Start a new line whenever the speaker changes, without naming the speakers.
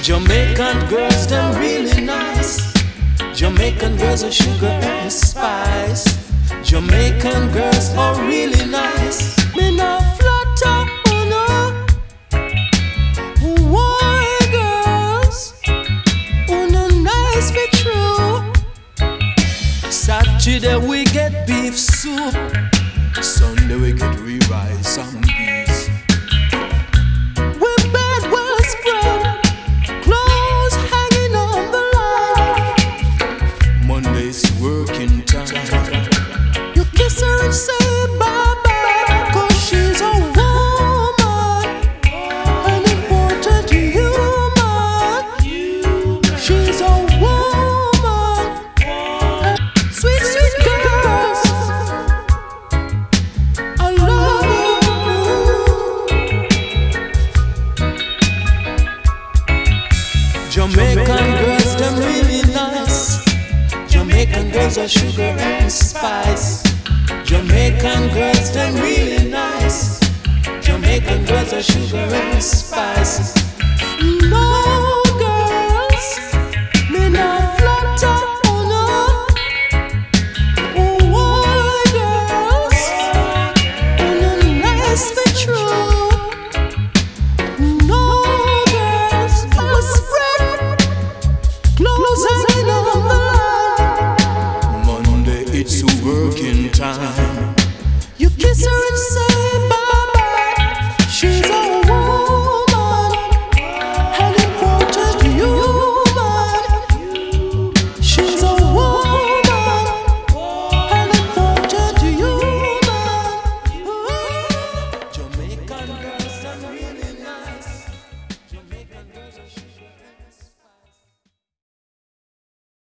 Jamaican girls, them really nice. Jamaican girls are sugar and spice. Jamaican girls are really nice. Me no flatter, oh no. Why girls? Oh no, nice be true. Saturday we get beef soup. Sunday we get re-rice and peas. We bed well spread, clothes hanging on the line. Monday's working time. You kiss her and say bye-bye, 'cause she's a woman, an important human. She's a woman. Sweet, sweet girls, I love you. Jamaican girls, them really nice. Jamaican girls are sugar and spice. Jamaican girls, them really nice. Jamaican girls are sugar and spice.